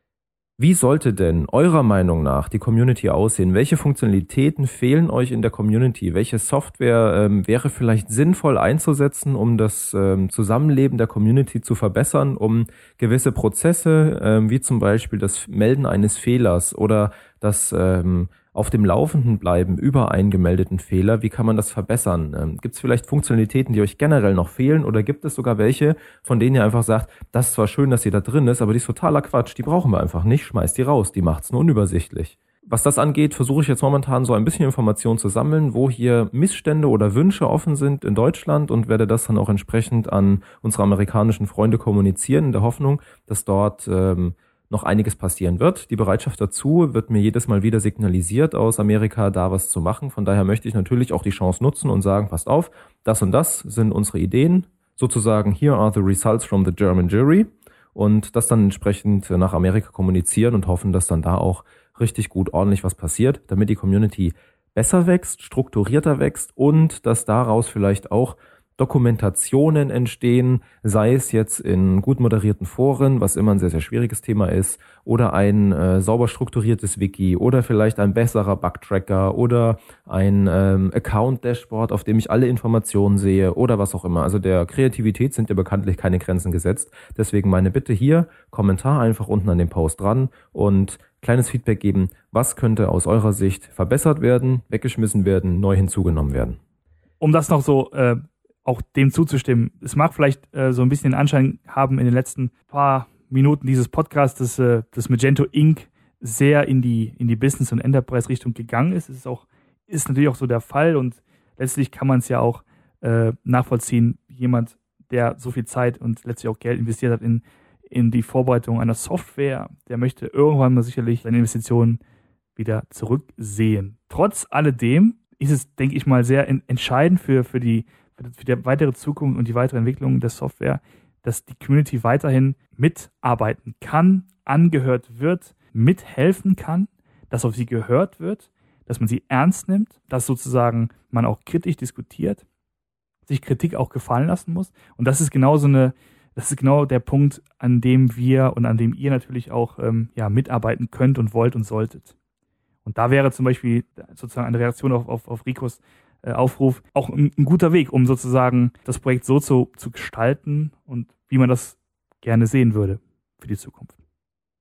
Wie sollte denn eurer Meinung nach die Community aussehen? Welche Funktionalitäten fehlen euch in der Community? Welche Software ähm, wäre vielleicht sinnvoll einzusetzen, um das ähm, Zusammenleben der Community zu verbessern, um gewisse Prozesse, ähm, wie zum Beispiel das Melden eines Fehlers oder das ähm, auf dem Laufenden bleiben über einen gemeldeten Fehler, wie kann man das verbessern? Ähm, gibt es vielleicht Funktionalitäten, die euch generell noch fehlen oder gibt es sogar welche, von denen ihr einfach sagt, das ist zwar schön, dass sie da drin ist, aber die ist totaler Quatsch, die brauchen wir einfach nicht, schmeißt die raus, die macht's nur unübersichtlich. Was das angeht, versuche ich jetzt momentan so ein bisschen Informationen zu sammeln, wo hier Missstände oder Wünsche offen sind in Deutschland und werde das dann auch entsprechend an unsere amerikanischen Freunde kommunizieren, in der Hoffnung, dass dort ähm, noch einiges passieren wird. Die Bereitschaft dazu wird mir jedes Mal wieder signalisiert aus Amerika, da was zu machen. Von daher möchte ich natürlich auch die Chance nutzen und sagen, passt auf, das und das sind unsere Ideen. Sozusagen, here are the results from the German jury. Und das dann entsprechend nach Amerika kommunizieren und hoffen, dass dann da auch richtig gut ordentlich was passiert, damit die Community besser wächst, strukturierter wächst und dass daraus vielleicht auch Dokumentationen entstehen, sei es jetzt in gut moderierten Foren, was immer ein sehr, sehr schwieriges Thema ist, oder ein äh, sauber strukturiertes Wiki oder vielleicht ein besserer Bugtracker oder ein ähm, Account-Dashboard, auf dem ich alle Informationen sehe oder was auch immer. Also der Kreativität sind ja bekanntlich keine Grenzen gesetzt. Deswegen meine Bitte hier, Kommentar einfach unten an dem Post dran und kleines Feedback geben, was könnte aus eurer Sicht verbessert werden, weggeschmissen werden, neu hinzugenommen werden. Um das noch so äh auch dem zuzustimmen. Es mag vielleicht äh, so ein bisschen den Anschein haben in den letzten paar Minuten dieses Podcasts, dass äh, das Magento Incorporated sehr in die in die Business- und Enterprise-Richtung gegangen ist. Es ist auch ist natürlich auch so der Fall und letztlich kann man es ja auch äh, nachvollziehen. Jemand, der so viel Zeit und letztlich auch Geld investiert hat in in die Vorbereitung einer Software, der möchte irgendwann mal sicherlich seine Investitionen wieder zurücksehen. Trotz alledem ist es, denke ich mal, sehr in, entscheidend für für die für die weitere Zukunft und die weitere Entwicklung der Software, dass die Community weiterhin mitarbeiten kann, angehört wird, mithelfen kann, dass auf sie gehört wird, dass man sie ernst nimmt, dass sozusagen man auch kritisch diskutiert, sich Kritik auch gefallen lassen muss. Und das ist genau so eine, das ist genau der Punkt, an dem wir und an dem ihr natürlich auch ähm, ja, mitarbeiten könnt und wollt und solltet. Und da wäre zum Beispiel sozusagen eine Reaktion auf, auf, auf Ricos Aufruf auch ein, ein guter Weg, um sozusagen das Projekt so zu, zu gestalten und wie man das gerne sehen würde für die Zukunft.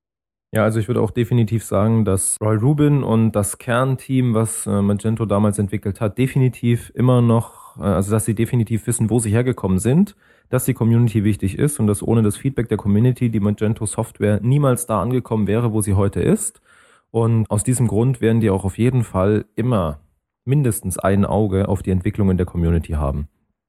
Ja, also ich würde auch definitiv sagen, dass Roy Rubin und das Kernteam, was äh, Magento damals entwickelt hat, definitiv immer noch, äh, also dass sie definitiv wissen, wo sie hergekommen sind, dass die Community wichtig ist und dass ohne das Feedback der Community die Magento Software niemals da angekommen wäre, wo sie heute ist. Und aus diesem Grund werden die auch auf jeden Fall immer mindestens ein Auge auf die Entwicklung in der Community haben.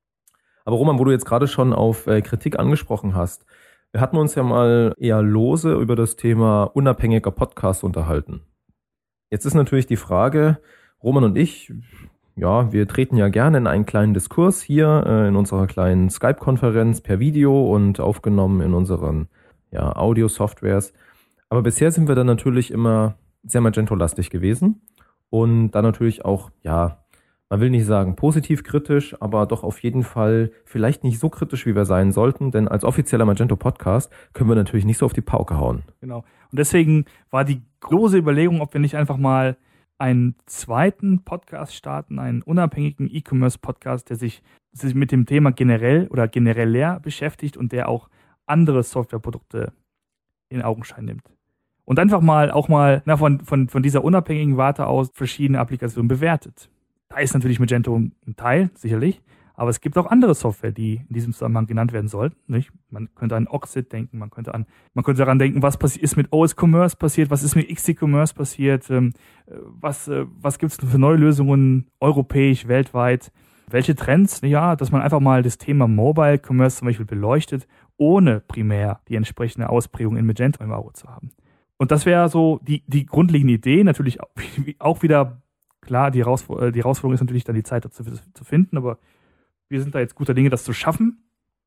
Aber Roman, wo du jetzt gerade schon auf äh, Kritik angesprochen hast, wir hatten uns ja mal eher lose über das Thema unabhängiger Podcast unterhalten. Jetzt ist natürlich die Frage, Roman und ich, ja, wir treten ja gerne in einen kleinen Diskurs hier äh, in unserer kleinen Skype-Konferenz per Video und aufgenommen in unseren ja, Audio-Softwares. Aber bisher sind wir dann natürlich immer sehr Magento-lastig gewesen und dann natürlich auch, ja, man will nicht sagen positiv kritisch, aber doch auf jeden Fall vielleicht nicht so kritisch, wie wir sein sollten, denn als offizieller Magento-Podcast können wir natürlich nicht so auf die Pauke hauen. Genau. Und deswegen war die große Überlegung, ob wir nicht einfach mal einen zweiten Podcast starten, einen unabhängigen E-Commerce-Podcast, der sich, sich mit dem Thema generell oder generell beschäftigt und der auch andere Softwareprodukte in Augenschein nimmt. Und einfach mal auch mal na, von, von, von dieser unabhängigen Warte aus verschiedene Applikationen bewertet. Da ist natürlich Magento ein Teil, sicherlich, aber es gibt auch andere Software, die in diesem Zusammenhang genannt werden sollten. Nicht? Man könnte an Oxid denken, man könnte an, man könnte daran denken, was passi- ist mit O S Commerce passiert, was ist mit X C Commerce passiert, ähm, was, äh, was gibt es für neue Lösungen europäisch, weltweit, welche Trends, ja, dass man einfach mal das Thema Mobile Commerce zum Beispiel beleuchtet, ohne primär die entsprechende Ausprägung in Magento im Auge zu haben. Und das wäre so die, die grundlegende Idee, natürlich auch wieder. Klar, die, Herausf- die Herausforderung ist natürlich dann die Zeit dazu zu finden, aber wir sind da jetzt guter Dinge, das zu schaffen.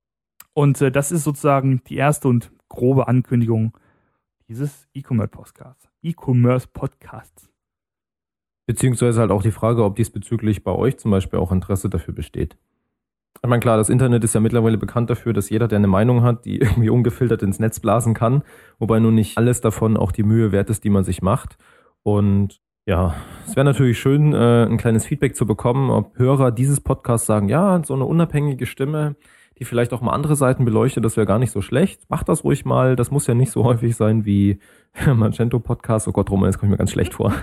Und äh, das ist sozusagen die erste und grobe Ankündigung dieses E-Commerce-Podcasts. E-Commerce-Podcasts. Beziehungsweise halt auch die Frage, ob diesbezüglich bei euch zum Beispiel auch Interesse dafür besteht. Ich meine, klar, das Internet ist ja mittlerweile bekannt dafür, dass jeder, der eine Meinung hat, die irgendwie ungefiltert ins Netz blasen kann, wobei nun nicht alles davon auch die Mühe wert ist, die man sich macht. Und ja, es wäre natürlich schön, äh, ein kleines Feedback zu bekommen, ob Hörer dieses Podcasts sagen, ja, so eine unabhängige Stimme, die vielleicht auch mal andere Seiten beleuchtet, das wäre gar nicht so schlecht. Macht das ruhig mal, das muss ja nicht so häufig sein wie Magento-Podcast. Oh Gott, Roman, das komme ich mir ganz schlecht vor.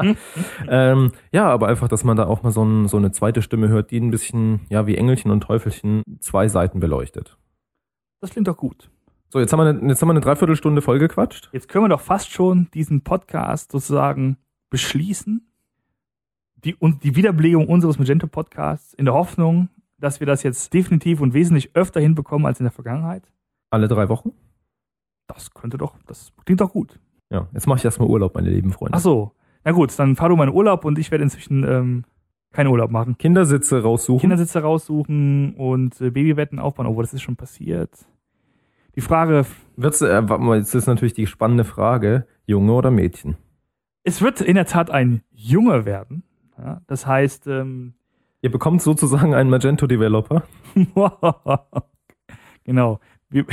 ähm, ja, aber einfach, dass man da auch mal so, ein, so eine zweite Stimme hört, die ein bisschen, ja, wie Engelchen und Teufelchen zwei Seiten beleuchtet. Das klingt doch gut. So, jetzt haben wir eine, jetzt haben wir eine Dreiviertelstunde vollgequatscht. Jetzt können wir doch fast schon diesen Podcast sozusagen beschließen die, und die Wiederbelegung unseres Magento-Podcasts in der Hoffnung, dass wir das jetzt definitiv und wesentlich öfter hinbekommen als in der Vergangenheit. Alle drei Wochen? Das könnte doch, das klingt doch gut. Ja, jetzt mache ich erstmal Urlaub, meine lieben Freunde. Ach so, na gut, dann fahr du mal in Urlaub und ich werde inzwischen ähm, keinen Urlaub machen. Kindersitze raussuchen. Kindersitze raussuchen und äh, Babybetten aufbauen. Oh, das ist schon passiert. Die Frage... Wird's, äh, warte mal, jetzt ist natürlich die spannende Frage, Junge oder Mädchen? Es wird in der Tat ein Junge werden. Ja, das heißt... Ähm, Ihr bekommt sozusagen einen Magento-Developer. Genau. Wir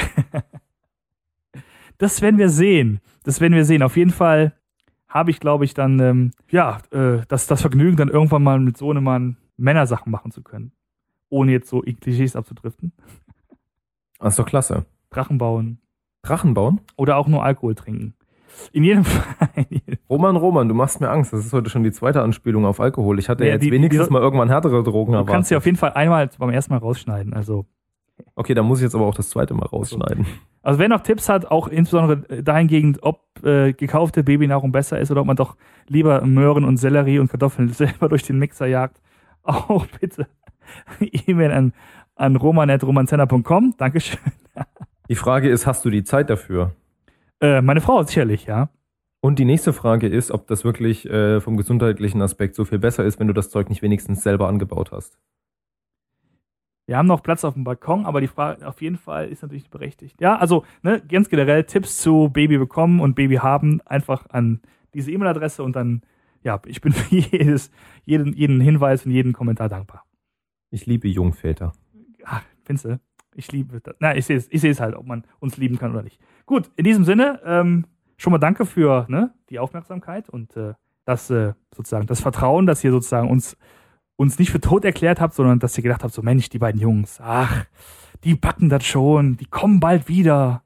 das werden wir sehen. Das werden wir sehen. Auf jeden Fall habe ich, glaube ich, dann ähm, ja äh, das, das Vergnügen, dann irgendwann mal mit so einem Mann Männersachen machen zu können. Ohne jetzt so Klischees abzudriften. Das ist doch klasse. Drachen bauen. Drachen bauen? Oder auch nur Alkohol trinken. In jedem Fall. Roman, Roman, du machst mir Angst. Das ist heute schon die zweite Anspielung auf Alkohol. Ich hatte ja, jetzt die, wenigstens die, mal irgendwann härtere Drogen du erwartet. Du kannst sie auf jeden Fall einmal beim ersten Mal rausschneiden. Also. Okay, dann muss ich jetzt aber auch das zweite Mal rausschneiden. Also wer noch Tipps hat, auch insbesondere dahingehend, ob äh, gekaufte Babynahrung besser ist oder ob man doch lieber Möhren und Sellerie und Kartoffeln selber durch den Mixer jagt, auch bitte E-Mail an, an roman at romanzenner punkt com. Dankeschön. Die Frage ist, hast du die Zeit dafür? Äh, meine Frau sicherlich, ja. Und die nächste Frage ist, ob das wirklich äh, vom gesundheitlichen Aspekt so viel besser ist, wenn du das Zeug nicht wenigstens selber angebaut hast. Wir haben noch Platz auf dem Balkon, aber die Frage auf jeden Fall ist natürlich berechtigt. Ja, also ne, ganz generell Tipps zu Baby bekommen und Baby haben einfach an diese E-Mail-Adresse und dann, ja, ich bin für jedes, jeden, jeden Hinweis und jeden Kommentar dankbar. Ich liebe Jungväter. Ach, findest du? Ich liebe das. Na, ich sehe es, ich sehe es halt, ob man uns lieben kann oder nicht. Gut, in diesem Sinne, ähm, schon mal danke für ne, die Aufmerksamkeit und äh, das äh, sozusagen das Vertrauen, dass ihr sozusagen uns uns nicht für tot erklärt habt, sondern dass ihr gedacht habt, so Mensch, die beiden Jungs, ach, die backen das schon, die kommen bald wieder.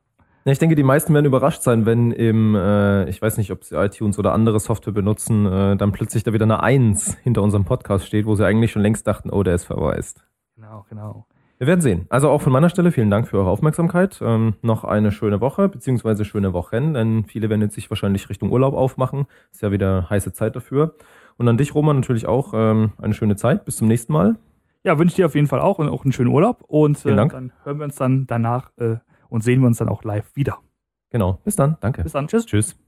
Ja, ich denke, die meisten werden überrascht sein, wenn im, äh, ich weiß nicht, ob sie iTunes oder andere Software benutzen, äh, dann plötzlich da wieder eine Eins hinter unserem Podcast steht, wo sie eigentlich schon längst dachten, oh, der ist verwaist. Genau, genau. Wir werden sehen. Also auch von meiner Stelle vielen Dank für eure Aufmerksamkeit. Ähm, noch eine schöne Woche, beziehungsweise schöne Wochen, denn viele werden jetzt sich wahrscheinlich Richtung Urlaub aufmachen. Ist ja wieder heiße Zeit dafür. Und an dich, Roman, natürlich auch ähm, eine schöne Zeit. Bis zum nächsten Mal. Ja, wünsche ich dir auf jeden Fall auch und auch einen schönen Urlaub. Und äh, dann hören wir uns dann danach äh, und sehen wir uns dann auch live wieder. Genau. Bis dann. Danke. Bis dann. Tschüss. Tschüss.